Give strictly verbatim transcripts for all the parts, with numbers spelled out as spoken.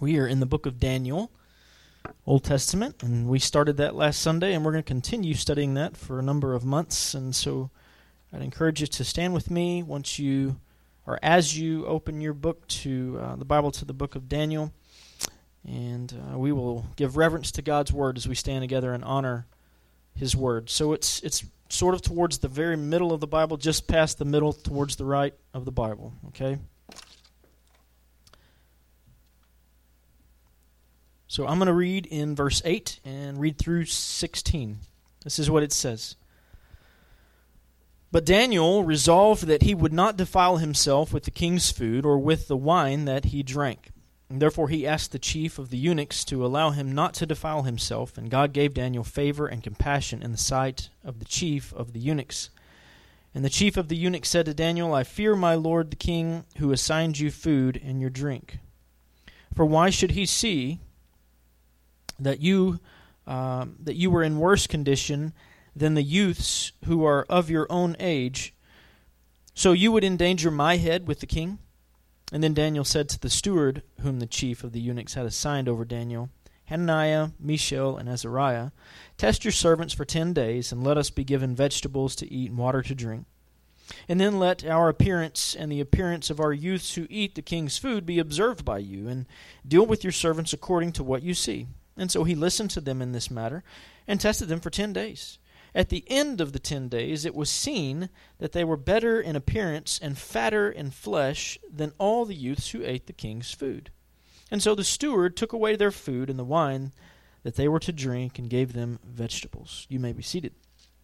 We are in the book of Daniel, Old Testament, and we started that last Sunday, and we're going to continue studying that for a number of months. And so I'd encourage you to stand with me once you, or as you open your book to uh, the Bible to the book of Daniel, and uh, we will give reverence to God's Word as we stand together and honor His Word. So it's it's sort of towards the very middle of the Bible, just past the middle, towards the right of the Bible, okay? So I'm going to read in verse eight and read through sixteen. This is what it says. But Daniel resolved that he would not defile himself with the king's food or with the wine that he drank. And therefore he asked the chief of the eunuchs to allow him not to defile himself, and God gave Daniel favor and compassion in the sight of the chief of the eunuchs. And the chief of the eunuchs said to Daniel, I fear my lord the king, who assigned you food and your drink. For why should he see that you um, that you were in worse condition than the youths who are of your own age, so you would endanger my head with the king? And then Daniel said to the steward, whom the chief of the eunuchs had assigned over Daniel, Hananiah, Mishael, and Azariah, test your servants for ten days, and let us be given vegetables to eat and water to drink. And then let our appearance and the appearance of our youths who eat the king's food be observed by you, and deal with your servants according to what you see. And so he listened to them in this matter, and tested them for ten days. At the end of the ten days, it was seen that they were better in appearance and fatter in flesh than all the youths who ate the king's food. And so the steward took away their food and the wine that they were to drink, and gave them vegetables. You may be seated.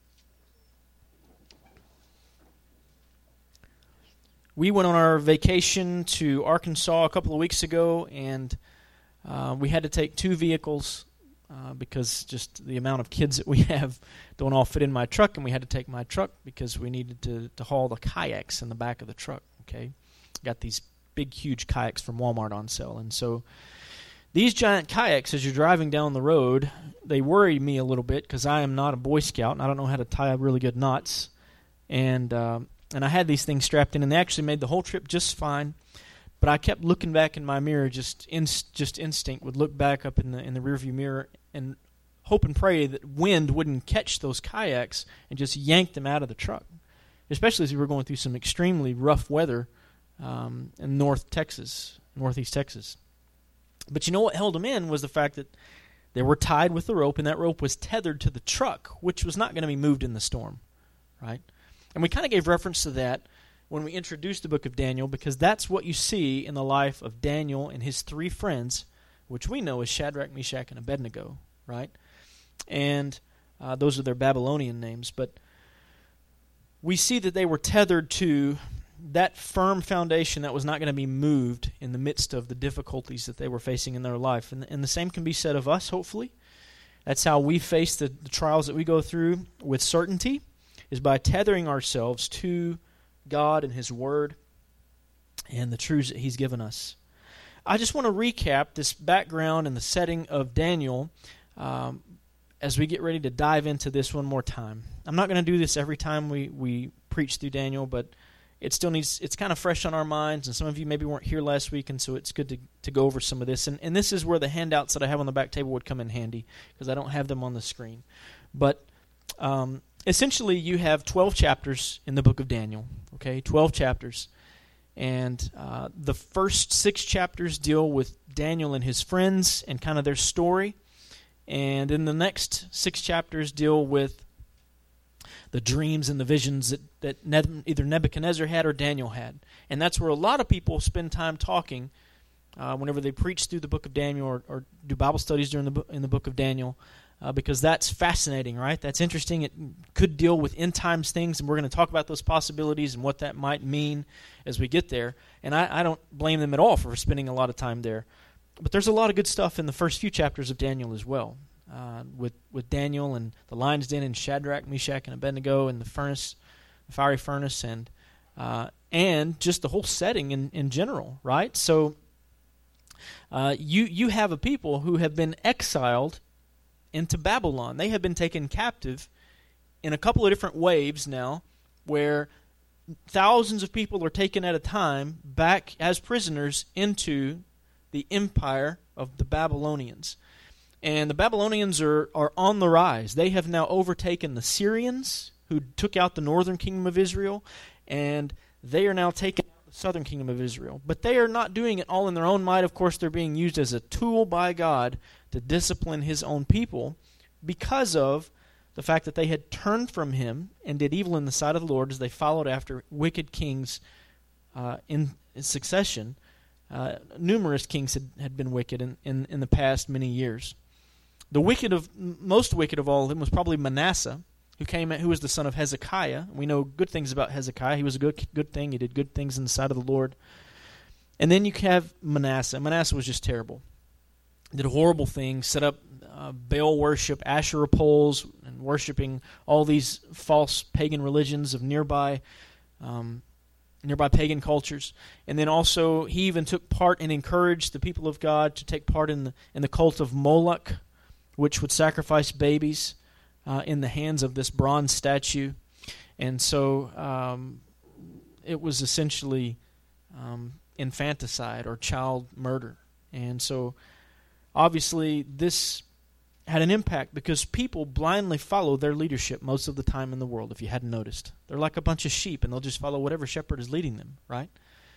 We went on our vacation to Arkansas a couple of weeks ago, and Uh, we had to take two vehicles uh, because just the amount of kids that we have don't all fit in my truck, and we had to take my truck because we needed to, to haul the kayaks in the back of the truck, okay? Got these big, huge kayaks from Walmart on sale. And so these giant kayaks, as you're driving down the road, they worry me a little bit because I am not a Boy Scout, and I don't know how to tie really good knots. And, uh, and I had these things strapped in, and they actually made the whole trip just fine. But I kept looking back in my mirror, just inst- just instinct would look back up in the in the rearview mirror and hope and pray that wind wouldn't catch those kayaks and just yank them out of the truck, especially as we were going through some extremely rough weather um, in North Texas, Northeast Texas. But you know what held them in was the fact that they were tied with the rope, and that rope was tethered to the truck, which was not going to be moved in the storm, right? And we kind of gave reference to that when we introduced the book of Daniel, because that's what you see in the life of Daniel and his three friends, which we know as Shadrach, Meshach, and Abednego, right? And uh, those are their Babylonian names. But we see that they were tethered to that firm foundation that was not going to be moved in the midst of the difficulties that they were facing in their life. And, and the same can be said of us, hopefully. That's how we face the, the trials that we go through with certainty, is by tethering ourselves to God and His Word and the truths that He's given us. I just want to recap this background and the setting of Daniel um, as we get ready to dive into this one more time. I'm not going to do this every time we, we preach through Daniel, but it still needs, it's kind of fresh on our minds, and some of you maybe weren't here last week, and so it's good to, to go over some of this. And, and this is where the handouts that I have on the back table would come in handy, because I don't have them on the screen. But um, essentially, you have twelve chapters in the book of Daniel, okay? twelve chapters. And uh, the first six chapters deal with Daniel and his friends and kind of their story. And then the next six chapters deal with the dreams and the visions that, that ne- either Nebuchadnezzar had or Daniel had. And that's where a lot of people spend time talking uh, whenever they preach through the book of Daniel or, or do Bible studies during the bo- in the book of Daniel. Uh, because that's fascinating, right? That's interesting. It could deal with end times things, and we're going to talk about those possibilities and what that might mean as we get there. And I, I don't blame them at all for spending a lot of time there. But there's a lot of good stuff in the first few chapters of Daniel as well, uh, with with Daniel and the lion's den and Shadrach, Meshach, and Abednego and the furnace, the fiery furnace, and uh, and just the whole setting in, in general, right? So uh, you you have a people who have been exiled into Babylon. They have been taken captive in a couple of different waves now, where thousands of people are taken at a time back as prisoners into the empire of the Babylonians. And the Babylonians are, are on the rise. They have now overtaken the Syrians, who took out the northern kingdom of Israel, and they are now taking out the southern kingdom of Israel. But they are not doing it all in their own might. Of course, they're being used as a tool by God to discipline his own people because of the fact that they had turned from him and did evil in the sight of the Lord as they followed after wicked kings uh, in, in succession. Uh, numerous kings had, had been wicked in, in, in the past many years. The wicked of most wicked of all of them was probably Manasseh, who came who was the son of Hezekiah. We know good things about Hezekiah. He was a good good thing. He did good things in the sight of the Lord. And then you have Manasseh. Manasseh was just terrible. Did horrible things, set up uh, Baal worship, Asherah poles, and worshiping all these false pagan religions of nearby um, nearby pagan cultures. And then also he even took part and encouraged the people of God to take part in the, in the cult of Moloch, which would sacrifice babies uh, in the hands of this bronze statue. And so um, it was essentially um, infanticide or child murder. And so obviously this had an impact because people blindly follow their leadership most of the time in the world, if you hadn't noticed. They're like a bunch of sheep, and they'll just follow whatever shepherd is leading them, right?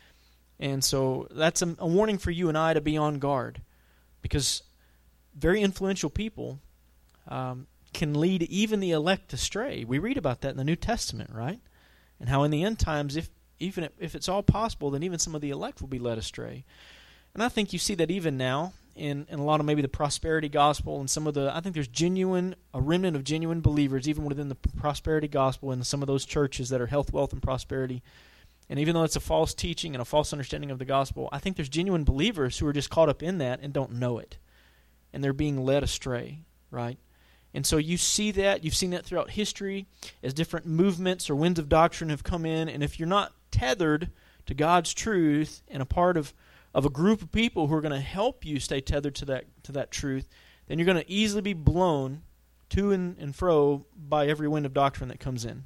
And so that's a, a warning for you and I to be on guard, because very influential people um, can lead even the elect astray. We read about that in the New Testament, right? And how in the end times, if even if it's all possible, then even some of the elect will be led astray. And I think you see that even now in, in a lot of maybe the prosperity gospel and some of the, I think there's genuine, a remnant of genuine believers even within the prosperity gospel in some of those churches that are health, wealth, and prosperity. And even though it's a false teaching and a false understanding of the gospel, I think there's genuine believers who are just caught up in that and don't know it. And they're being led astray, right? And so you see that, you've seen that throughout history as different movements or winds of doctrine have come in, and if you're not tethered to God's truth and a part of, of a group of people who are going to help you stay tethered to that to that truth, then you're going to easily be blown to and, and fro by every wind of doctrine that comes in.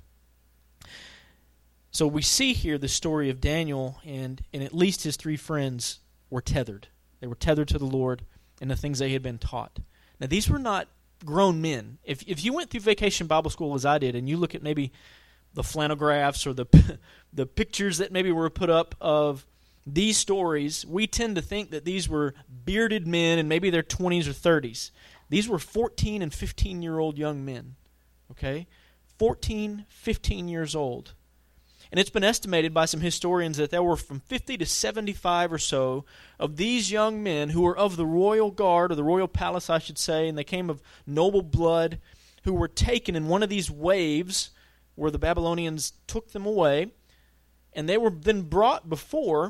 So we see here the story of Daniel, and, and at least his three friends were tethered. They were tethered to the Lord and the things they had been taught. Now, these were not grown men. If if you went through Vacation Bible School as I did, and you look at maybe the flannelgraphs or the the pictures that maybe were put up of these stories, we tend to think that these were bearded men in maybe their twenties or thirties. These were fourteen and fifteen-year-old young men, okay? fourteen, fifteen years old. And it's been estimated by some historians that there were from fifty to seventy-five or so of these young men who were of the royal guard, or the royal palace, I should say, and they came of noble blood, who were taken in one of these waves where the Babylonians took them away, and they were then brought before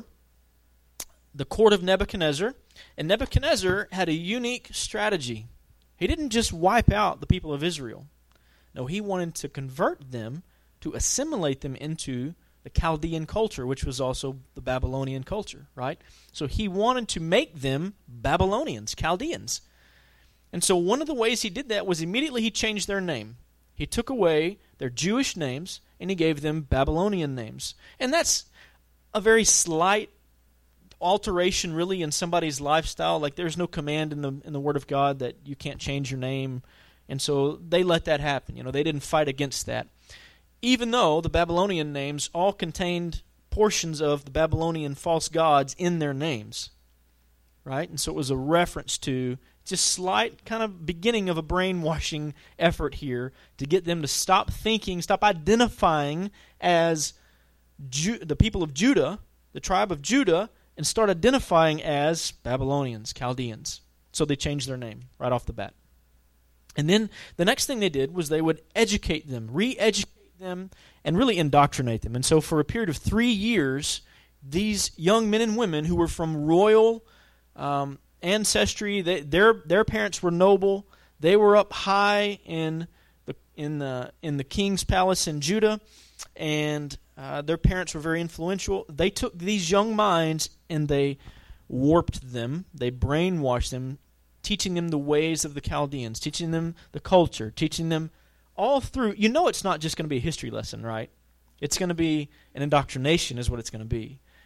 the court of Nebuchadnezzar. And Nebuchadnezzar had a unique strategy. He didn't just wipe out the people of Israel. No, he wanted to convert them, to assimilate them into the Chaldean culture, which was also the Babylonian culture, right? So he wanted to make them Babylonians, Chaldeans. And so one of the ways he did that was immediately he changed their name. He took away their Jewish names and he gave them Babylonian names. And that's a very slight alteration really in somebody's lifestyle. Like there's no command in the in the Word of God that you can't change your name. And so they let that happen. You know, they didn't fight against that. Even though the Babylonian names all contained portions of the Babylonian false gods in their names, right? And so it was a reference to just slight kind of beginning of a brainwashing effort here to get them to stop thinking, stop identifying as Ju- the people of Judah, the tribe of Judah, and start identifying as Babylonians, Chaldeans. So they changed their name right off the bat. And then the next thing they did was they would educate them, re-educate them, and really indoctrinate them. And so for a period of three years, these young men and women who were from royal um, ancestry, they, their their parents were noble. They were up high in the in the in the king's palace in Judah, and uh, their parents were very influential. They took these young minds and they warped them. They brainwashed them, teaching them the ways of the Chaldeans, teaching them the culture, teaching them all through. You know it's not just going to be a history lesson, right? It's going to be an indoctrination is what it's going to be.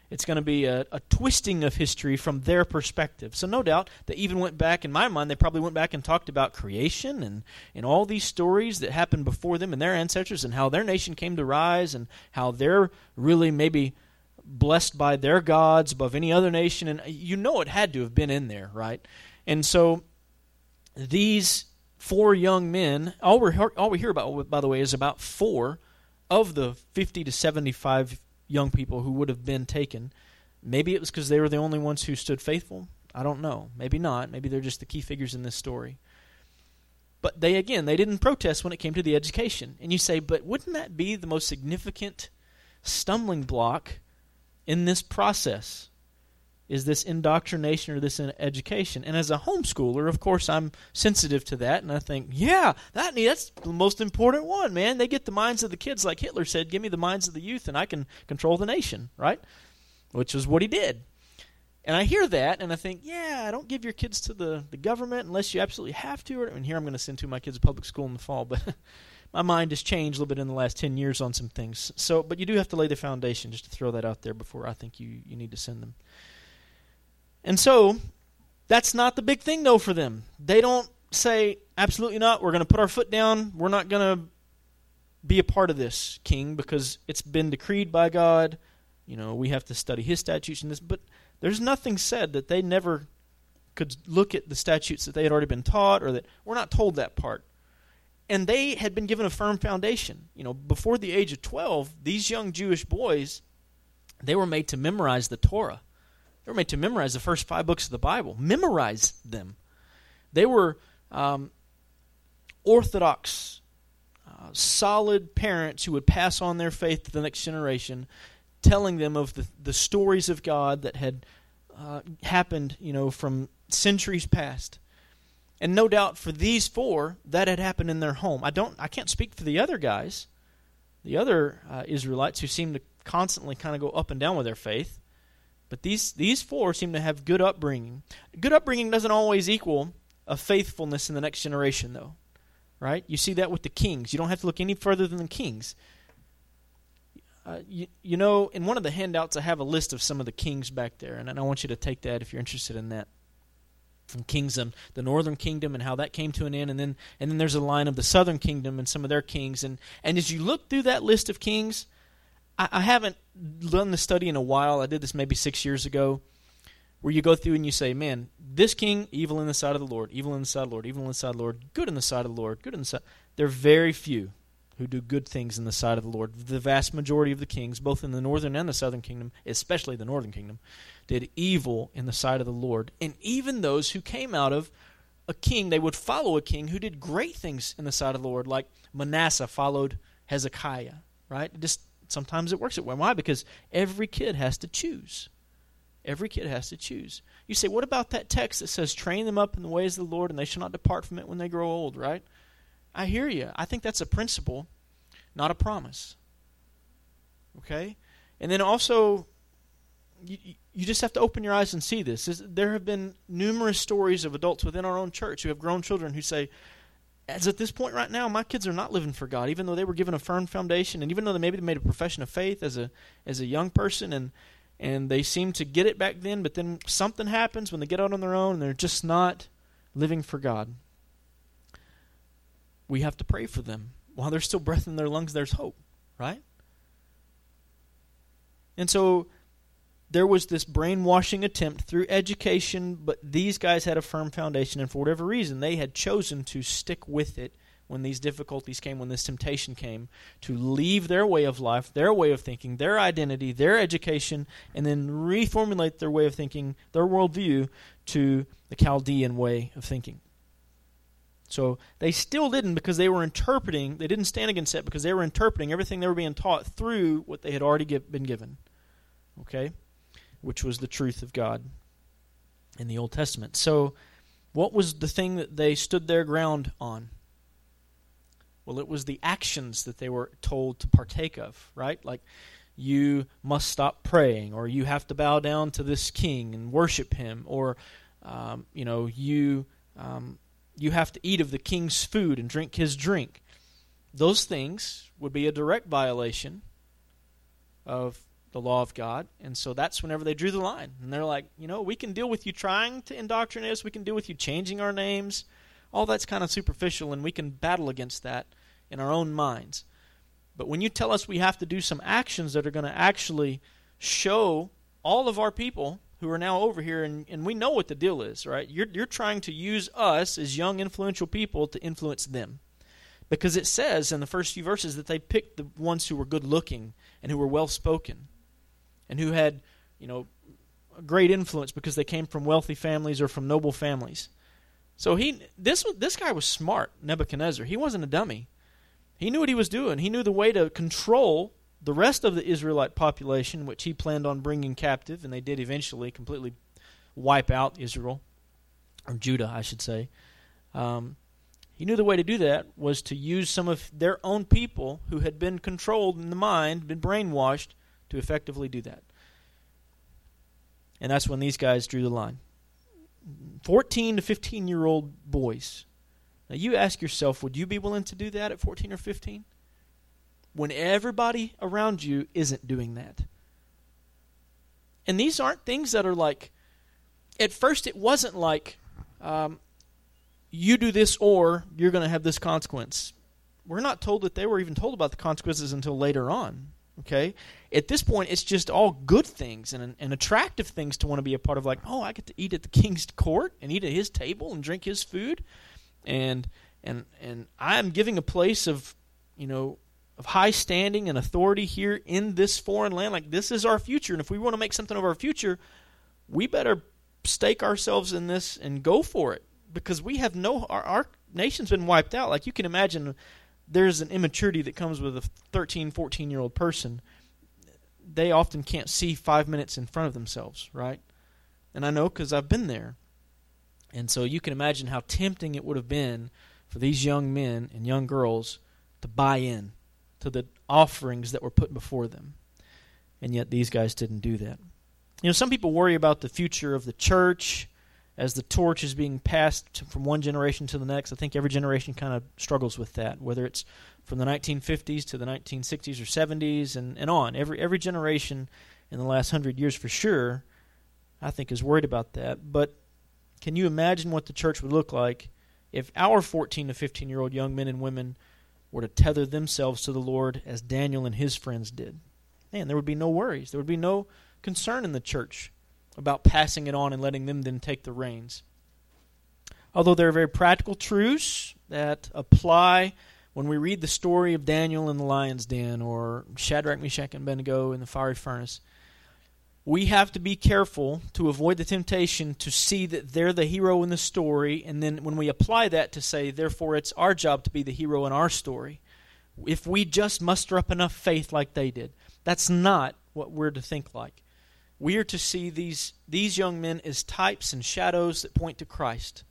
It's going to be a, a twisting of history from their perspective. So no doubt they even went back, in my mind, they probably went back and talked about creation and, and all these stories that happened before them and their ancestors and how their nation came to rise and how they're really maybe blessed by their gods above any other nation. And you know it had to have been in there, right? And so these four young men, all we all we hear about, by the way, is about four of the fifty to seventy-five young people who would have been taken. Maybe it was because they were the only ones who stood faithful. I don't know. Maybe not. Maybe they're just the key figures in this story. But they, again, they didn't protest when it came to the education. And you say, but wouldn't that be the most significant stumbling block in this process? Is this indoctrination or this education? And as a homeschooler, of course, I'm sensitive to that, and I think, yeah, that that's the most important one, man. They get the minds of the kids, like Hitler said, give me the minds of the youth, and I can control the nation, right? Which is what he did. And I hear that, and I think, yeah, don't give your kids to the, the government unless you absolutely have to. And here I'm going to send two of my kids to public school in the fall, but my mind has changed a little bit in the last ten years on some things. So, but you do have to lay the foundation, just to throw that out there before I think you, you need to send them. And so, that's not the big thing, though, for them. They don't say, absolutely not, we're going to put our foot down, we're not going to be a part of this, king, because it's been decreed by God. You know, we have to study his statutes and this. But there's nothing said that they never could look at the statutes that they had already been taught, or that we're not told that part. And they had been given a firm foundation. You know, before the age of twelve, these young Jewish boys, they were made to memorize the Torah. They were made to memorize the first five books of the Bible. Memorize them. They were um, orthodox, uh, solid parents who would pass on their faith to the next generation, telling them of the, the stories of God that had uh, happened, you know, from centuries past. And no doubt for these four, that had happened in their home. I don't, I can't speak for the other guys, the other uh, Israelites who seem to constantly kind of go up and down with their faith. But these these four seem to have good upbringing. Good upbringing doesn't always equal a faithfulness in the next generation, though. Right? You see that with the kings. You don't have to look any further than the kings. Uh, you, you know, in one of the handouts, I have a list of some of the kings back there, and I want you to take that if you're interested in that. From kings of the northern kingdom and how that came to an end, and then and then there's a line of the southern kingdom and some of their kings. And, and as you look through that list of kings, I haven't done the study in a while. I did this maybe six years ago, where you go through and you say, man, this king, evil in the sight of the Lord, evil in the sight of the Lord, evil in the sight of the Lord, good in the sight of the Lord, good in the sight. There are very few who do good things in the sight of the Lord. The vast majority of the kings, both in the northern and the southern kingdom, especially the northern kingdom, did evil in the sight of the Lord. And even those who came out of a king, they would follow a king who did great things in the sight of the Lord, like Manasseh followed Hezekiah, right? Just sometimes it works that way. Why? Because every kid has to choose. Every kid has to choose. You say, what about that text that says, train them up in the ways of the Lord, and they shall not depart from it when they grow old, right? I hear you. I think that's a principle, not a promise. Okay? And then also, you, you just have to open your eyes and see this. There have been numerous stories of adults within our own church who have grown children who say, as at this point right now, my kids are not living for God, even though they were given a firm foundation, and even though they maybe made a profession of faith as a as a young person, and and they seem to get it back then, but then something happens when they get out on their own, and they're just not living for God. We have to pray for them. While there's still breath in their lungs, there's hope, right? And so there was this brainwashing attempt through education, but these guys had a firm foundation, and for whatever reason, they had chosen to stick with it when these difficulties came, when this temptation came, to leave their way of life, their way of thinking, their identity, their education, and then reformulate their way of thinking, their worldview, to the Chaldean way of thinking. So they still didn't, because they were interpreting, they didn't stand against it because they were interpreting everything they were being taught through what they had already give, been given. Okay? Which was the truth of God in the Old Testament. So what was the thing that they stood their ground on? Well, it was the actions that they were told to partake of, right? Like, you must stop praying, or you have to bow down to this king and worship him, or, um, you know, you um, you have to eat of the king's food and drink his drink. Those things would be a direct violation of the law of God. And so that's whenever they drew the line. And they're like, you know, we can deal with you trying to indoctrinate us. We can deal with you changing our names. All that's kind of superficial, and we can battle against that in our own minds. But when you tell us we have to do some actions that are going to actually show all of our people who are now over here, and, and we know what the deal is, right? You're, you're trying to use us as young, influential people to influence them. Because it says in the first few verses that they picked the ones who were good-looking and who were well-spoken and who had, you know, a great influence because they came from wealthy families or from noble families. So he, this this guy was smart, Nebuchadnezzar. He wasn't a dummy. He knew what he was doing. He knew the way to control the rest of the Israelite population, which he planned on bringing captive, and they did eventually completely wipe out Israel, or Judah, I should say. Um, he knew the way to do that was to use some of their own people who had been controlled in the mind, been brainwashed, to effectively do that. And that's when these guys drew the line. fourteen to fifteen-year-old boys. Now you ask yourself, would you be willing to do that at fourteen or fifteen? When everybody around you isn't doing that. And these aren't things that are like, at first it wasn't like, um, you do this or you're going to have this consequence. We're not told that they were even told about the consequences until later on. Okay? At this point, it's just all good things and, and attractive things to want to be a part of, like, oh, I get to eat at the king's court and eat at his table and drink his food. And and and I'm giving a place of, you know, of high standing and authority here in this foreign land. Like, this is our future. And if we want to make something of our future, we better stake ourselves in this and go for it. Because we have no, our, our nation's been wiped out. Like, you can imagine there's an immaturity that comes with a thirteen, fourteen-year-old person. They often can't see five minutes in front of themselves, right? And I know because I've been there. And so you can imagine how tempting it would have been for these young men and young girls to buy in to the offerings that were put before them. And yet these guys didn't do that. You know, some people worry about the future of the church as the torch is being passed from one generation to the next. I think every generation kind of struggles with that, whether it's from the nineteen fifties to the nineteen sixties or seventies and, and on. Every every generation in the last hundred years for sure, I think, is worried about that. But can you imagine what the church would look like if our fourteen to fifteen-year-old young men and women were to tether themselves to the Lord as Daniel and his friends did? Man, there would be no worries. There would be no concern in the church about passing it on and letting them then take the reins. Although there are very practical truths that apply when we read the story of Daniel in the lion's den or Shadrach, Meshach, and Abednego in the fiery furnace, we have to be careful to avoid the temptation to see that they're the hero in the story, and then when we apply that to say, therefore it's our job to be the hero in our story. If we just muster up enough faith like they did. That's not what we're to think like. We are to see these, these young men as types and shadows that point to Christ.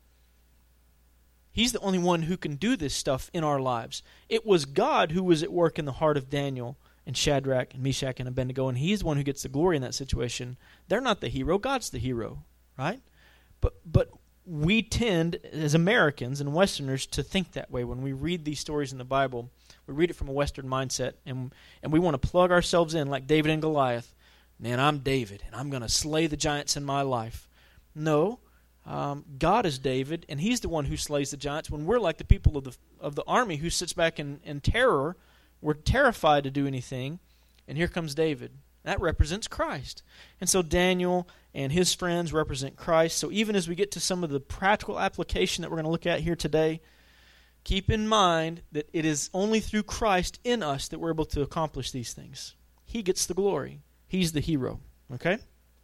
He's the only one who can do this stuff in our lives. It was God who was at work in the heart of Daniel and Shadrach and Meshach and Abednego, and he's the one who gets the glory in that situation. They're not the hero. God's the hero, right? But but we tend, as Americans and Westerners, to think that way when we read these stories in the Bible. We read it from a Western mindset, and and we want to plug ourselves in like David and Goliath. Man, I'm David, and I'm going to slay the giants in my life. No, um, God is David, and he's the one who slays the giants, when we're like the people of the of the army who sits back in, in terror. We're terrified to do anything, and here comes David. That represents Christ. And so Daniel and his friends represent Christ. So even as we get to some of the practical application that we're going to look at here today, keep in mind that it is only through Christ in us that we're able to accomplish these things. He gets the glory. He's the hero. Okay?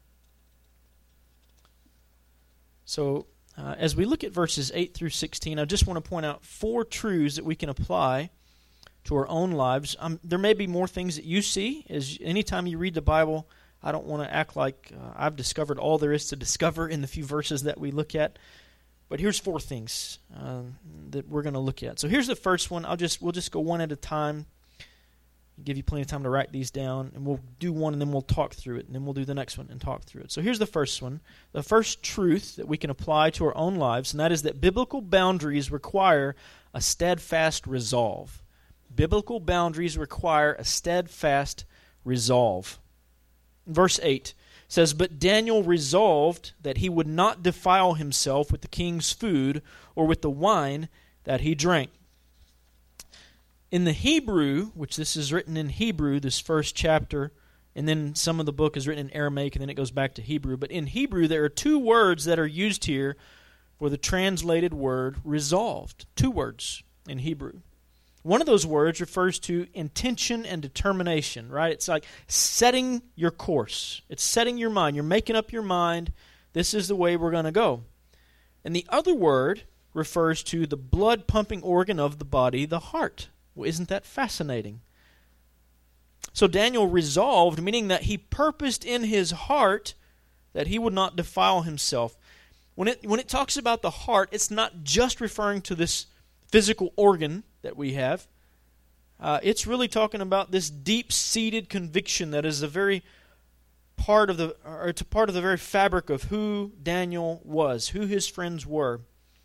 So uh, as we look at verses eight through sixteen, I just want to point out four truths that we can apply to our own lives. Um, there may be more things that you see. As anytime you read the Bible, I don't want to act like uh, I've discovered all there is to discover in the few verses that we look at. But here's four things uh, that we're going to look at. So here's the first one. I'll just we'll just go one at a time. Give you plenty of time to write these down, and we'll do one, and then we'll talk through it, and then we'll do the next one and talk through it. So here's the first one. The first truth that we can apply to our own lives, and that is that biblical boundaries require a steadfast resolve. Biblical boundaries require a steadfast resolve. Verse eight says, "But Daniel resolved that he would not defile himself with the king's food or with the wine that he drank." In the Hebrew, which this is written in Hebrew, this first chapter, and then some of the book is written in Aramaic, and then it goes back to Hebrew. But in Hebrew, there are two words that are used here for the translated word resolved. Two words in Hebrew. One of those words refers to intention and determination, right? It's like setting your course. It's setting your mind. You're making up your mind. This is the way we're going to go. And the other word refers to the blood-pumping organ of the body, the heart. Well, isn't that fascinating? So Daniel resolved, meaning that he purposed in his heart that he would not defile himself. When it when it talks about the heart, it's not just referring to this physical organ that we have. Uh, it's really talking about this deep-seated conviction that is a very part of the, or it's a part of the very fabric of who Daniel was, who his friends were.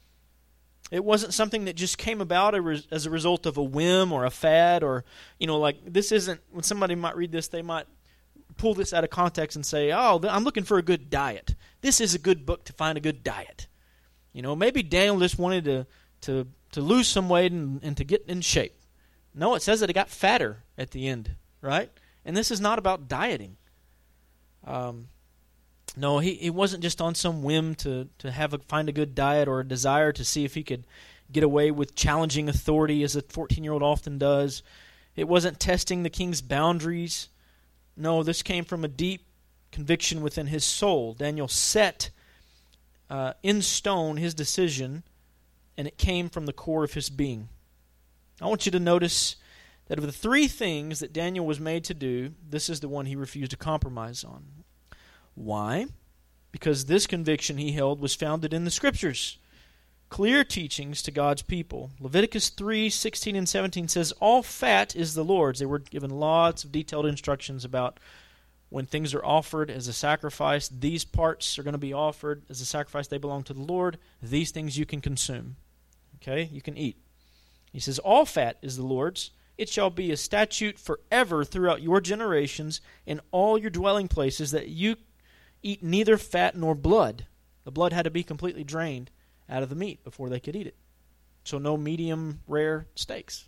It wasn't something that just came about as a result of a whim or a fad, or, you know, like this isn't, when somebody might read this, they might pull this out of context and say, oh, I'm looking for a good diet. This is a good book to find a good diet. You know, maybe Daniel just wanted to to, to lose some weight and, and to get in shape. No, it says that he got fatter at the end, right? And this is not about dieting. Um, no, he, he wasn't just on some whim to, to have a, find a good diet or a desire to see if he could get away with challenging authority as a fourteen-year-old often does. It wasn't testing the king's boundaries. No, this came from a deep conviction within his soul. Daniel set uh, in stone his decision, and it came from the core of his being. I want you to notice that of the three things that Daniel was made to do, this is the one he refused to compromise on. Why? Because this conviction he held was founded in the Scriptures. Clear teachings to God's people. Leviticus three, sixteen and seventeen says, all fat is the Lord's. They were given lots of detailed instructions about when things are offered as a sacrifice. These parts are going to be offered as a sacrifice. They belong to the Lord. These things you can consume. Okay? You can eat. He says, all fat is the Lord's. It shall be a statute forever throughout your generations in all your dwelling places that you eat neither fat nor blood. The blood had to be completely drained out of the meat before they could eat it. So no medium rare steaks.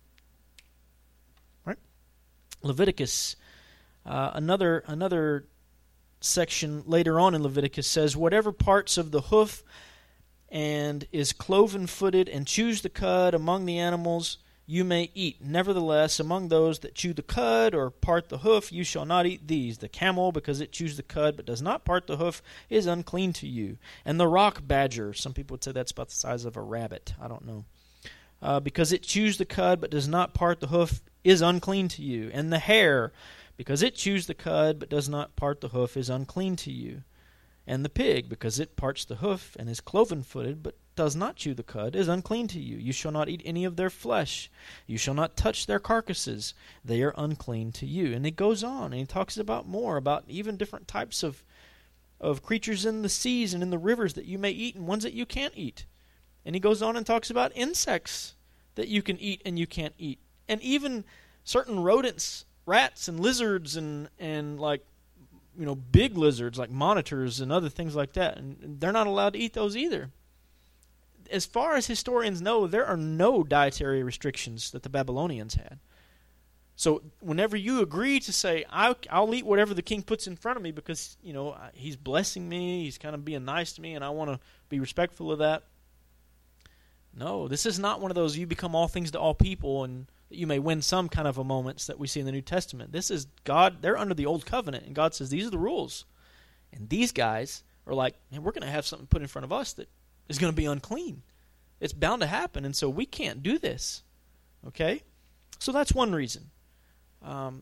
Right? Leviticus, uh, another another section later on in Leviticus says, whatever parts of the hoof and is cloven-footed and chews the cud among the animals you may eat. Nevertheless, among those that chew the cud or part the hoof, you shall not eat these. The camel, because it chews the cud but does not part the hoof, is unclean to you. And the rock badger, some people would say that's about the size of a rabbit. I don't know. Uh, because it chews the cud but does not part the hoof, is unclean to you. And the hare, because it chews the cud but does not part the hoof, is unclean to you. And the pig, because it parts the hoof and is cloven-footed but does not chew the cud, is unclean to you. You shall not eat any of their flesh. You shall not touch their carcasses. They are unclean to you. And it goes on, and he talks about more, about even different types of, of creatures in the seas and in the rivers that you may eat and ones that you can't eat. And he goes on and talks about insects that you can eat and you can't eat. And even certain rodents, rats and lizards and, and like, you know, big lizards like monitors and other things like that. And they're not allowed to eat those either. As far as historians know, there are no dietary restrictions that the Babylonians had. So whenever you agree to say, I'll, I'll eat whatever the king puts in front of me because, you know, he's blessing me, he's kind of being nice to me, and I want to be respectful of that. No, this is not one of those you become all things to all people and you may win some kind of a moments that we see in the New Testament. This is God, they're under the old covenant, and God says, these are the rules. And these guys are like, man, we're going to have something put in front of us that is going to be unclean. It's bound to happen, and so we can't do this. Okay? So that's one reason. Um,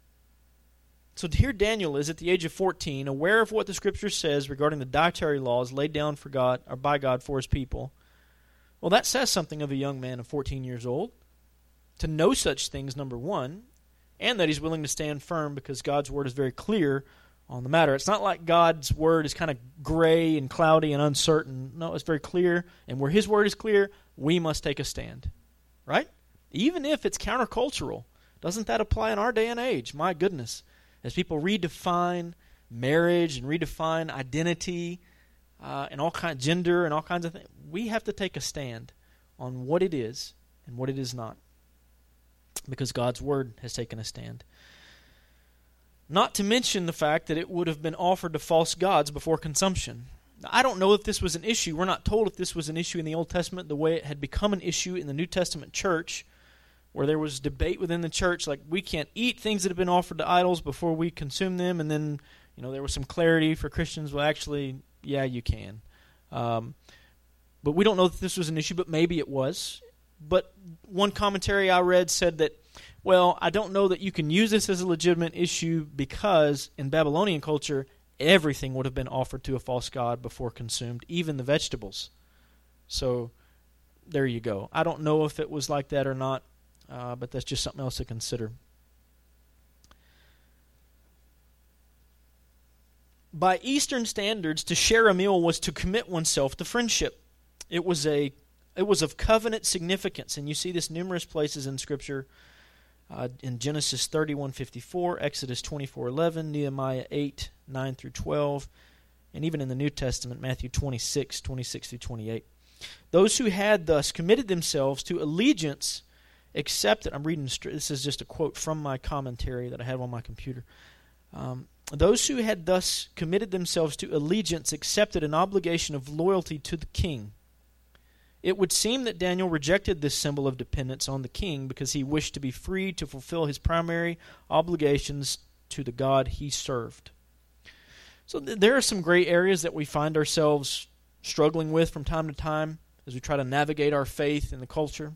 so here Daniel is at the age of fourteen, aware of what the Scripture says regarding the dietary laws laid down for God or by God for his people. Well, that says something of a young man of fourteen years old. To know such things, number one, and that he's willing to stand firm because God's word is very clear on the matter. It's not like God's word is kind of gray and cloudy and uncertain. No, it's very clear, and where his word is clear, we must take a stand. Right? Even if it's countercultural. Doesn't that apply in our day and age? My goodness. as people redefine marriage and redefine identity uh, and all kind gender and all kinds of things, we have to take a stand on what it is and what it is not, because God's Word has taken a stand. Not to mention the fact that it would have been offered to false gods before consumption. Now, I don't know if this was an issue. We're not told if this was an issue in the Old Testament the way it had become an issue in the New Testament church, where there was debate within the church, like we can't eat things that have been offered to idols before we consume them, and then you know there was some clarity for Christians. Well, actually, yeah, you can. Um, but we don't know if this was an issue, but maybe it was. But one commentary I read said that, well, I don't know that you can use this as a legitimate issue because in Babylonian culture, everything would have been offered to a false god before consumed, even the vegetables. So there you go. I don't know if it was like that or not, uh, but that's just something else to consider. By Eastern standards, to share a meal was to commit oneself to friendship. It was a it was of covenant significance, and you see this numerous places in Scripture. Uh, in Genesis thirty-one fifty-four, Exodus twenty-four eleven, Nehemiah eight nine through twelve, and even in the New Testament, Matthew twenty-six twenty-six through twenty-eight. Those who had thus committed themselves to allegiance accepted, I'm reading, this is just a quote from my commentary that I have on my computer. Um, those who had thus committed themselves to allegiance accepted an obligation of loyalty to the king. It would seem that Daniel rejected this symbol of dependence on the king because he wished to be free to fulfill his primary obligations to the God he served. So th- there are some gray areas that we find ourselves struggling with from time to time as we try to navigate our faith in the culture.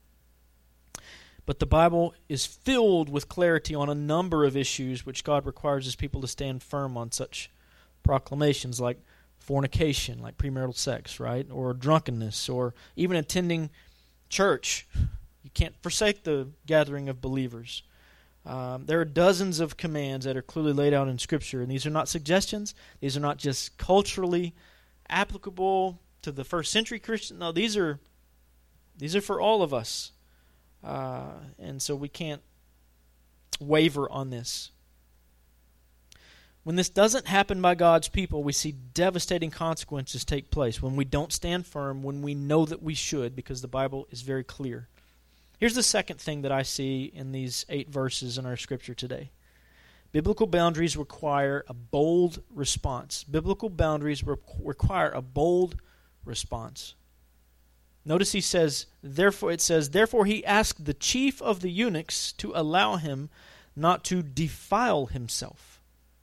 But the Bible is filled with clarity on a number of issues which God requires his people to stand firm on, such proclamations like fornication, like premarital sex, right? Or drunkenness, or even attending church. You can't forsake the gathering of believers. Um, there are dozens of commands that are clearly laid out in Scripture, and these are not suggestions. These are not just culturally applicable to the first century Christian. No, these are these are for all of us. Uh, and so we can't waver on this. When this doesn't happen by God's people, we see devastating consequences take place when we don't stand firm, when we know that we should, because the Bible is very clear. Here's the second thing that I see in these eight verses in our Scripture today. Biblical boundaries require a bold response. Biblical boundaries re- require a bold response. Notice he says, therefore, it says, therefore he asked the chief of the eunuchs to allow him not to defile himself.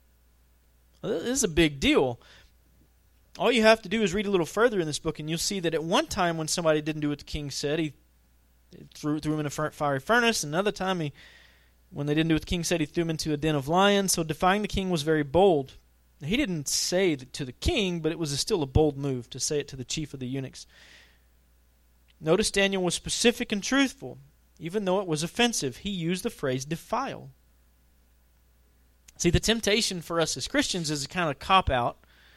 This is a big deal. All you have to do is read a little further in this book, and you'll see that at one time when somebody didn't do what the king said, he threw, threw him in a fiery furnace. Another time, he, when they didn't do what the king said, he threw him into a den of lions. So defying the king was very bold. He didn't say it to the king, but it was a, still a bold move to say it to the chief of the eunuchs. Notice Daniel was specific and truthful. Even though it was offensive, he used the phrase defile. See, the temptation for us as Christians is a kind of cop-out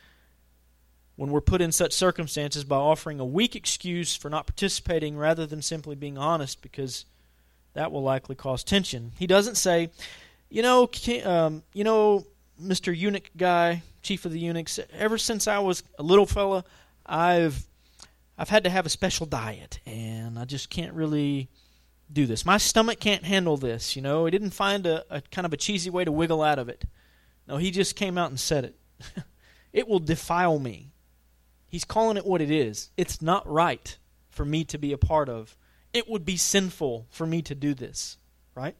when we're put in such circumstances by offering a weak excuse for not participating rather than simply being honest, because that will likely cause tension. He doesn't say, you know, um, you know, Mister Eunuch guy, chief of the eunuchs, ever since I was a little fella, I've I've had to have a special diet, and I just can't really do this. My stomach can't handle this, you know. He didn't find a, a kind of a cheesy way to wiggle out of it. No, he just came out and said it. It will defile me. He's calling it what it is. It's not right for me to be a part of. It would be sinful for me to do this, right?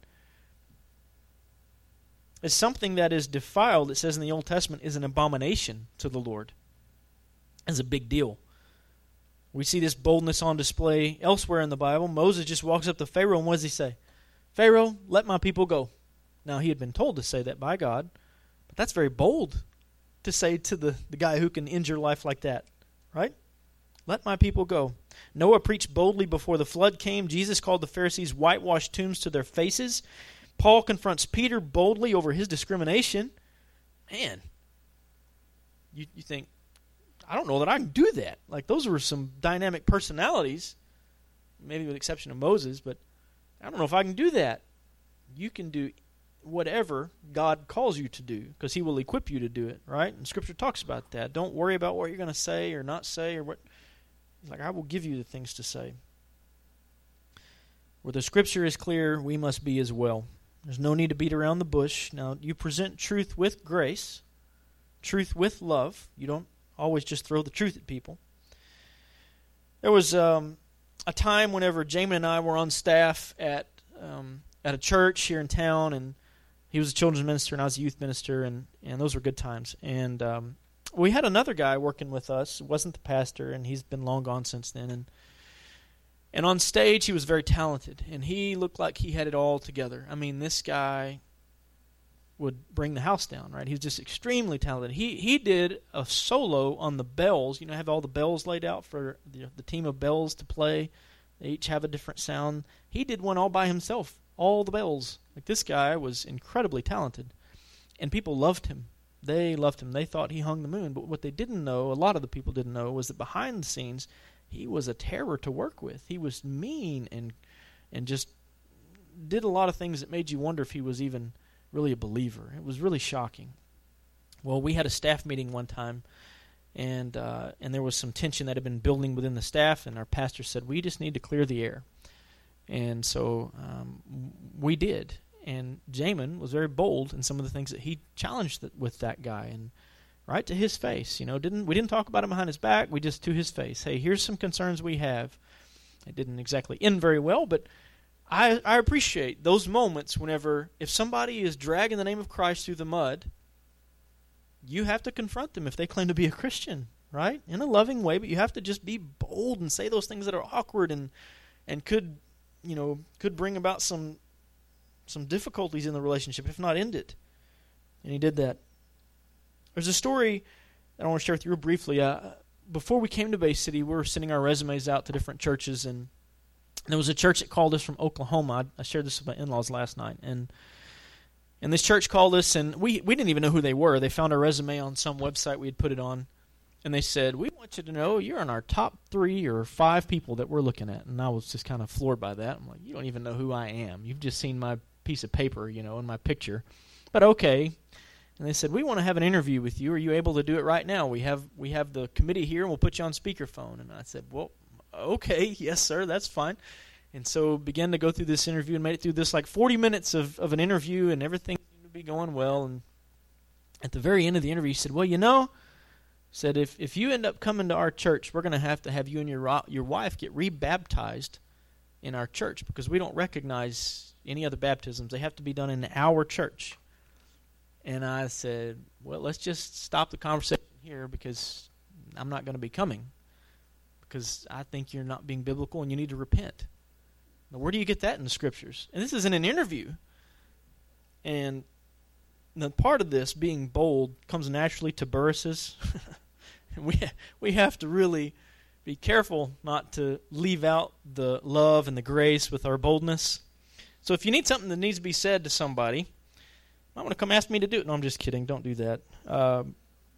It's something that is defiled, it says in the Old Testament, is an abomination to the Lord. It's a big deal. We see this boldness on display elsewhere in the Bible. Moses just walks up to Pharaoh, and what does he say? Pharaoh, let my people go. Now, he had been told to say that by God, but that's very bold to say to the, the guy who can end your life like that, right? Let my people go. Noah preached boldly before the flood came. Jesus called the Pharisees whitewashed tombs to their faces. Paul confronts Peter boldly over his discrimination. Man, you, you think, I don't know that I can do that. Like, those were some dynamic personalities, maybe with the exception of Moses, but I don't know if I can do that. You can do whatever God calls you to do, because he will equip you to do it, right? And Scripture talks about that. Don't worry about what you're going to say or not say, or what. He's like, I will give you the things to say. Where the Scripture is clear, we must be as well. There's no need to beat around the bush. Now, you present truth with grace, truth with love. You don't always just throw the truth at people. There was um, a time whenever Jamin and I were on staff at um, at a church here in town, and he was a children's minister and I was a youth minister, and, and those were good times. And um, we had another guy working with us. It wasn't the pastor, and he's been long gone since then. And and on stage, he was very talented, and he looked like he had it all together. I mean, this guy would bring the house down, right? He was just extremely talented. He he did a solo on the bells. You know, have all the bells laid out for the, the team of bells to play. They each have a different sound. He did one all by himself, all the bells. Like, this guy was incredibly talented, and people loved him. They loved him. They thought he hung the moon. But what they didn't know, a lot of the people didn't know, was that behind the scenes, he was a terror to work with. He was mean and and just did a lot of things that made you wonder if he was even really a believer. It was really shocking. Well, we had a staff meeting one time, and uh, and there was some tension that had been building within the staff, and our pastor said, we just need to clear the air. And so um, we did. And Jamin was very bold in some of the things that he challenged th- with that guy, and right to his face. You know, didn't we didn't talk about him behind his back. We just to his face. Hey, here's some concerns we have. It didn't exactly end very well, but I, I appreciate those moments whenever, if somebody is dragging the name of Christ through the mud, you have to confront them if they claim to be a Christian, right? In a loving way, but you have to just be bold and say those things that are awkward and and could, you know, could bring about some some difficulties in the relationship, if not end it. And he did that. There's a story that I want to share with you real briefly. Uh, before we came to Bay City, we were sending our resumes out to different churches, and there was a church that called us from Oklahoma. I, I shared this with my in-laws last night, and and this church called us, and we, we didn't even know who they were. They found our resume on some website we had put it on, and they said, we want you to know you're in our top three or five people that we're looking at. And I was just kind of floored by that. I'm like, you don't even know who I am. You've just seen my piece of paper, you know, in my picture. But okay. And they said, we want to have an interview with you. Are you able to do it right now? We have we have the committee here, and we'll put you on speakerphone. And I said, well, okay, yes, sir, that's fine. And so began to go through this interview and made it through this like forty minutes of, of an interview, and everything seemed to be going well. And at the very end of the interview, he said, well, you know, said if, if you end up coming to our church, we're going to have to have you and your your wife get rebaptized in our church, because we don't recognize any other baptisms. They have to be done in our church. And I said, well, let's just stop the conversation here, because I'm not going to be coming, because I think you're not being biblical and you need to repent. Now, where do you get that in the Scriptures? And this is in an interview. And the part of this, being bold, comes naturally to Burris's. we, we have to really be careful not to leave out the love and the grace with our boldness. So if you need something that needs to be said to somebody, I'm going to come ask me to do it. No, I'm just kidding. Don't do that. Um,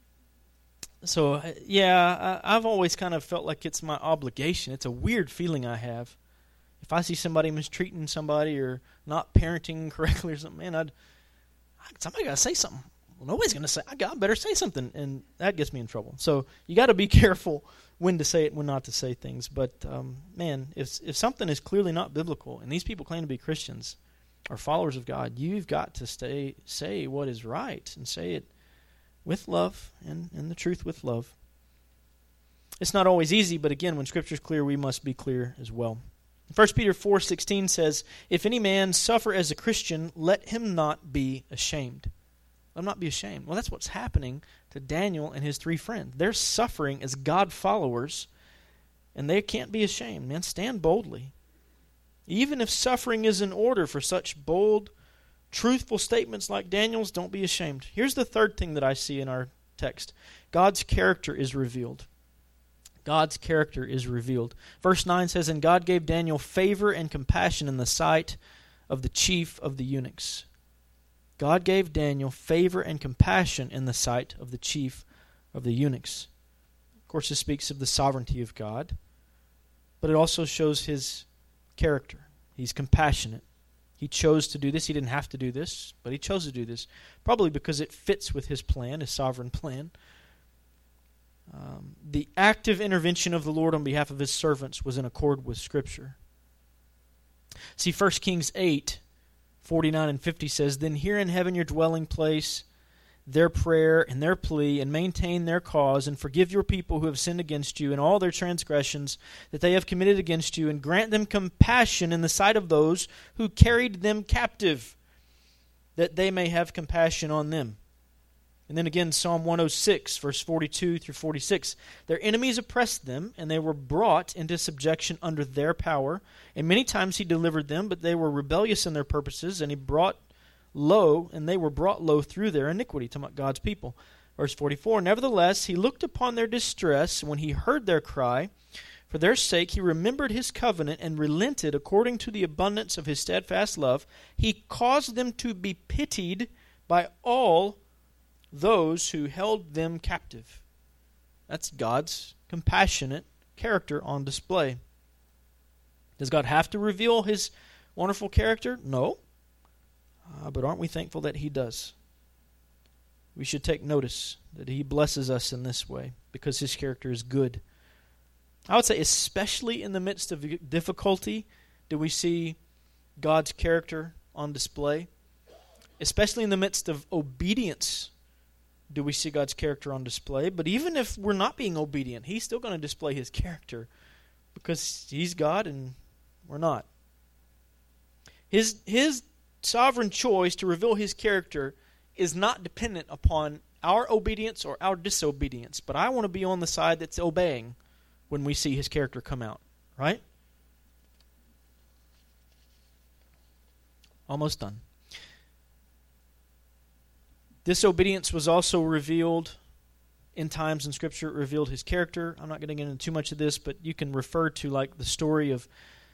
so, yeah, I, I've always kind of felt like it's my obligation. It's a weird feeling I have. If I see somebody mistreating somebody or not parenting correctly or something, man, I'd, somebody got to say something. Well, nobody's going to say, I got better say something, and that gets me in trouble. So you got to be careful when to say it and when not to say things. But, um, man, if if something is clearly not biblical, and these people claim to be Christians, are followers of God, you've got to stay say what is right, and say it with love, and, and the truth with love. It's not always easy, but again, when Scripture is clear, we must be clear as well. First Peter four sixteen says, if any man suffer as a Christian, let him not be ashamed. Let him not be ashamed. Well, that's what's happening to Daniel and his three friends. They're suffering as God followers, and they can't be ashamed. Man, stand boldly. Even if suffering is in order for such bold, truthful statements like Daniel's, don't be ashamed. Here's the third thing that I see in our text. God's character is revealed. God's character is revealed. Verse nine says, and God gave Daniel favor and compassion in the sight of the chief of the eunuchs. God gave Daniel favor and compassion in the sight of the chief of the eunuchs. Of course, this speaks of the sovereignty of God, but it also shows his character. He's compassionate. He chose to do this. He didn't have to do this, but he chose to do this, probably because it fits with his plan, his sovereign plan. Um, the active intervention of the Lord on behalf of his servants was in accord with Scripture. See, First Kings eight, forty-nine and fifty says, "Then hear in heaven your dwelling place, their prayer and their plea, and maintain their cause, and forgive your people who have sinned against you, and all their transgressions that they have committed against you, and grant them compassion in the sight of those who carried them captive, that they may have compassion on them." And then again, Psalm one oh six, verse forty-two through forty-six, "Their enemies oppressed them, and they were brought into subjection under their power. And many times he delivered them, but they were rebellious in their purposes, and he brought low, and they were brought low through their iniquity," talking about God's people. Verse forty-four, "Nevertheless, he looked upon their distress when he heard their cry. For their sake he remembered his covenant and relented according to the abundance of his steadfast love. He caused them to be pitied by all those who held them captive." That's God's compassionate character on display. Does God have to reveal his wonderful character? No. Uh, but aren't we thankful that he does? We should take notice that he blesses us in this way because his character is good. I would say especially in the midst of difficulty do we see God's character on display. Especially in the midst of obedience do we see God's character on display. But even if we're not being obedient, he's still going to display his character because he's God and we're not. His his sovereign choice to reveal his character is not dependent upon our obedience or our disobedience. But I want to be on the side that's obeying when we see his character come out. Right? Almost done. Disobedience was also revealed in times in Scripture. It revealed his character. I'm not going to get into too much of this, but you can refer to like the story of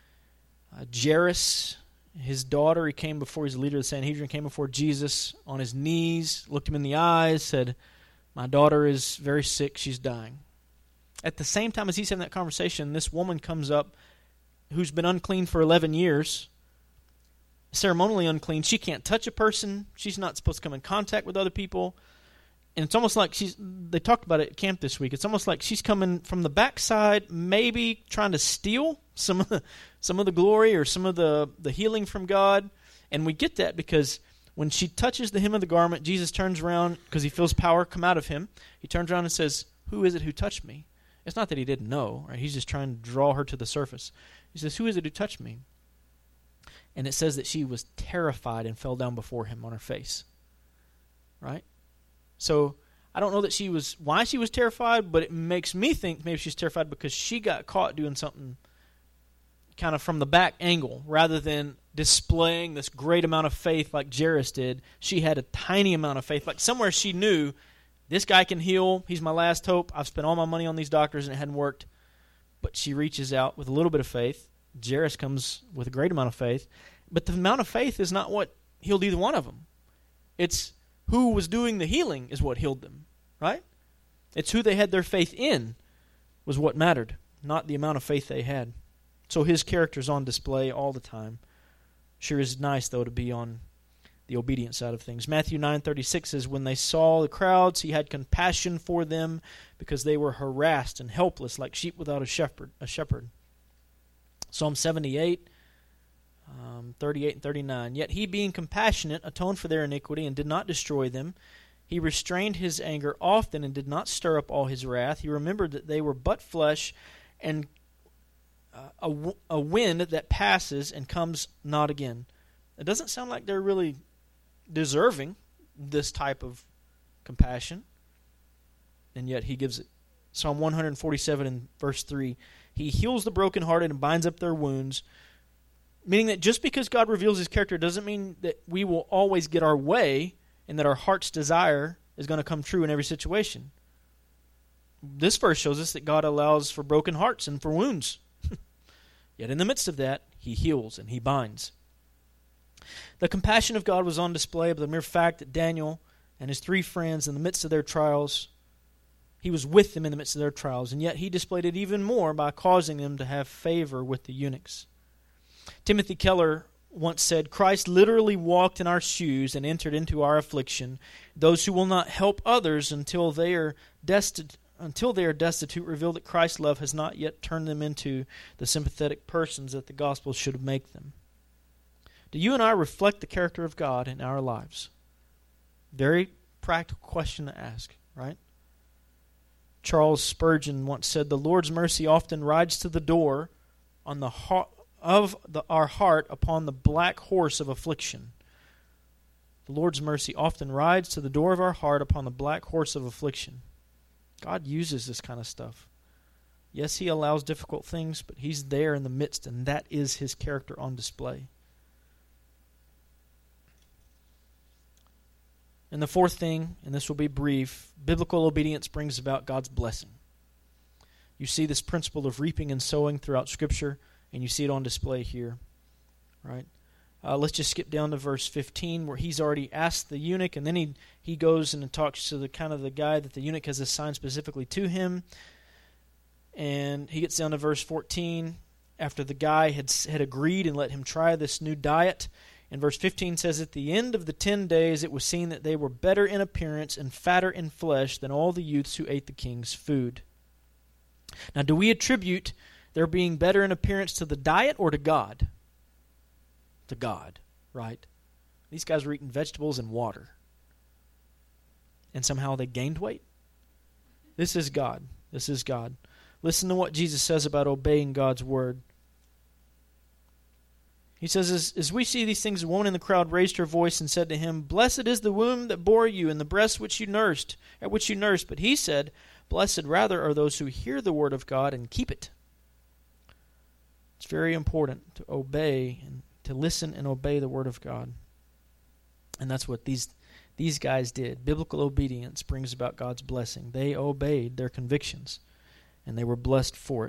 uh, Jairus. His daughter, he came before, he's the leader of the Sanhedrin, came before Jesus on his knees, looked him in the eyes, said, "My daughter is very sick, she's dying." At the same time as he's having that conversation, this woman comes up who's been unclean for eleven years, ceremonially unclean. She can't touch a person. She's not supposed to come in contact with other people. And it's almost like she's, they talked about it at camp this week, it's almost like she's coming from the backside, maybe trying to steal some of the, some of the glory or some of the, the healing from God. And we get that because when she touches the hem of the garment, Jesus turns around because he feels power come out of him. He turns around and says, "Who is it who touched me?" It's not that he didn't know, right? He's just trying to draw her to the surface. He says, "Who is it who touched me?" And it says that she was terrified and fell down before him on her face. Right? So I don't know that she was why she was terrified, but it makes me think maybe she's terrified because she got caught doing something kind of from the back angle rather than displaying this great amount of faith like Jairus did. She had a tiny amount of faith. Like somewhere she knew, this guy can heal. He's my last hope. I've spent all my money on these doctors and it hadn't worked. But she reaches out with a little bit of faith. Jairus comes with a great amount of faith. But the amount of faith is not what healed either one of them. It's who was doing the healing is what healed them, right? It's who they had their faith in was what mattered, not the amount of faith they had. So his character's on display all the time. Sure is nice, though, to be on the obedient side of things. Matthew nine thirty-six says, "When they saw the crowds, he had compassion for them because they were harassed and helpless like sheep without a shepherd." A shepherd. Psalm seventy-eight, um, thirty-eight and thirty-nine. "Yet he, being compassionate, atoned for their iniquity and did not destroy them. He restrained his anger often and did not stir up all his wrath. He remembered that they were but flesh and uh, a, w- a wind that passes and comes not again." It doesn't sound like they're really deserving this type of compassion, and yet he gives it. Psalm one forty-seven and verse three, "He heals the brokenhearted and binds up their wounds," meaning that just because God reveals his character doesn't mean that we will always get our way and that our heart's desire is going to come true in every situation. This verse shows us that God allows for broken hearts and for wounds. Yet in the midst of that, he heals and he binds. The compassion of God was on display by the mere fact that Daniel and his three friends, in the midst of their trials, he was with them in the midst of their trials, and yet he displayed it even more by causing them to have favor with the eunuchs. Timothy Keller once said, Christ literally walked in our shoes and entered into our affliction. Those who will not help others until they are destitute, until they are destitute reveal that Christ's love has not yet turned them into the sympathetic persons that the gospel should make them. Do you and I reflect the character of God in our lives? Very practical question to ask, right? Charles Spurgeon once said, the Lord's mercy often rides to the door on the heart of the, our heart upon the black horse of affliction. The Lord's mercy often rides to the door of our heart upon the black horse of affliction. God uses this kind of stuff. Yes, He allows difficult things, but He's there in the midst, and that is His character on display. And the fourth thing, and this will be brief, biblical obedience brings about God's blessing. You see this principle of reaping and sowing throughout Scripture, and you see it on display here, right? Uh, let's just skip down to verse fifteen, where he's already asked the eunuch, and then he he goes and talks to the kind of the guy that the eunuch has assigned specifically to him. And he gets down to verse fourteen, after the guy had had agreed and let him try this new diet. And verse fifteen says, at the end of the ten days it was seen that they were better in appearance and fatter in flesh than all the youths who ate the king's food. Now, do we attribute their being better in appearance to the diet or to God? To God, right? These guys were eating vegetables and water. And somehow they gained weight. This is God. This is God. Listen to what Jesus says about obeying God's word. He says, as, as we see these things, a woman in the crowd raised her voice and said to him, Blessed is the womb that bore you and the breast which you nursed, at which you nursed. But he said, Blessed rather are those who hear the word of God and keep it. It's very important to obey and to listen and obey the word of God. And that's what these these guys did. Biblical obedience brings about God's blessing. They obeyed their convictions, and they were blessed for it.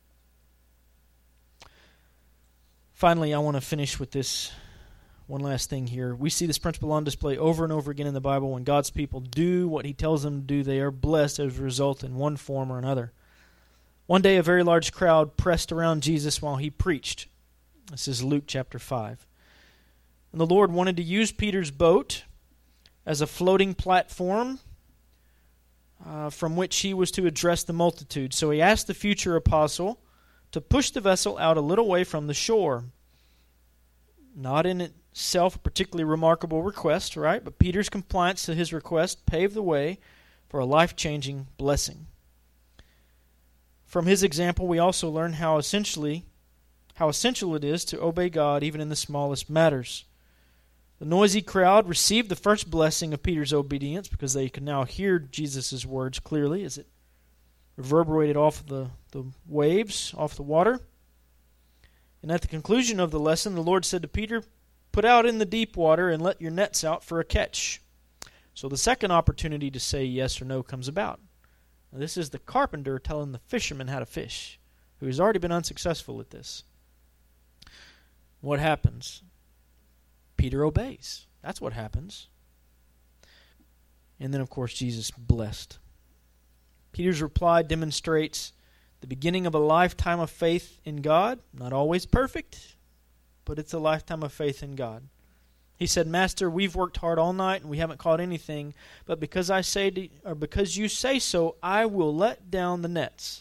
Finally, I want to finish with this one last thing here. We see this principle on display over and over again in the Bible. When God's people do what He tells them to do, they are blessed as a result in one form or another. One day, a very large crowd pressed around Jesus while He preached. This is Luke chapter five. And the Lord wanted to use Peter's boat as a floating platform uh, from which He was to address the multitude. So He asked the future apostle to push the vessel out a little way from the shore. Not in itself a particularly remarkable request, right? But Peter's compliance to his request paved the way for a life-changing blessing. From his example, we also learn how essentially, how essential it is to obey God even in the smallest matters. The noisy crowd received the first blessing of Peter's obedience because they could now hear Jesus' words clearly as it reverberated off the, the waves, off the water. And at the conclusion of the lesson, the Lord said to Peter, Put out in the deep water and let your nets out for a catch. So the second opportunity to say yes or no comes about. Now, this is the carpenter telling the fisherman how to fish, who has already been unsuccessful at this. What happens? Peter obeys. That's what happens. And then, of course, Jesus blessed. Peter's reply demonstrates the beginning of a lifetime of faith in God. Not always perfect, but it's a lifetime of faith in God. He said, Master, we've worked hard all night and we haven't caught anything, but because I say to, or because you say so, I will let down the nets.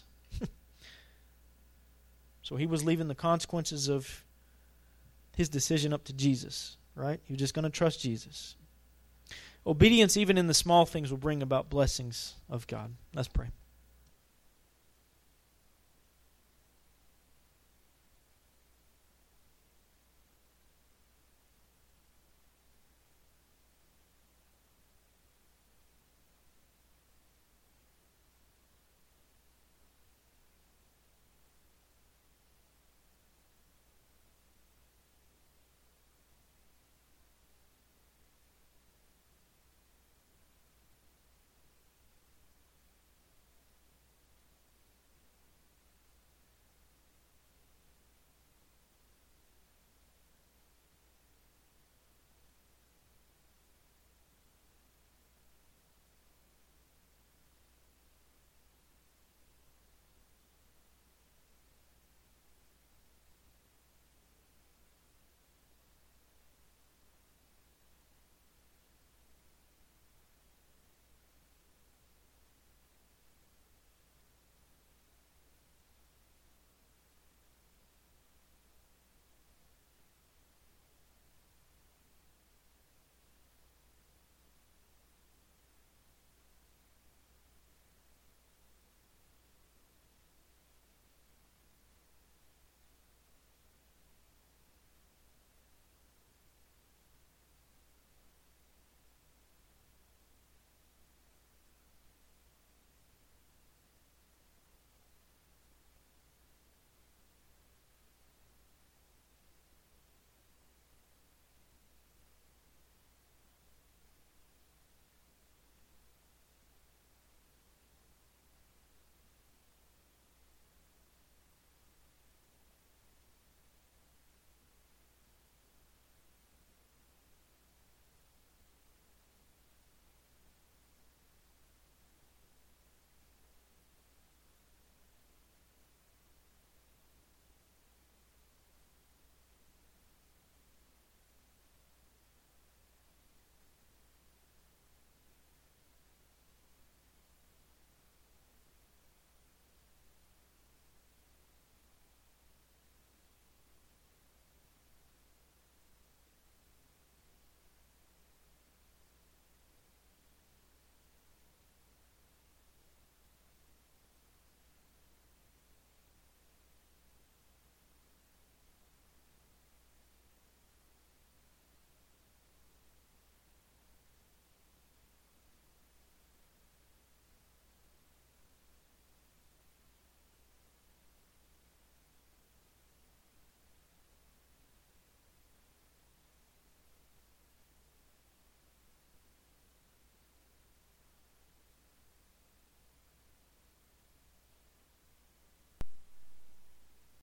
So he was leaving the consequences of his decision up to Jesus, right? He was just going to trust Jesus. Obedience, even in the small things, will bring about blessings of God. Let's pray.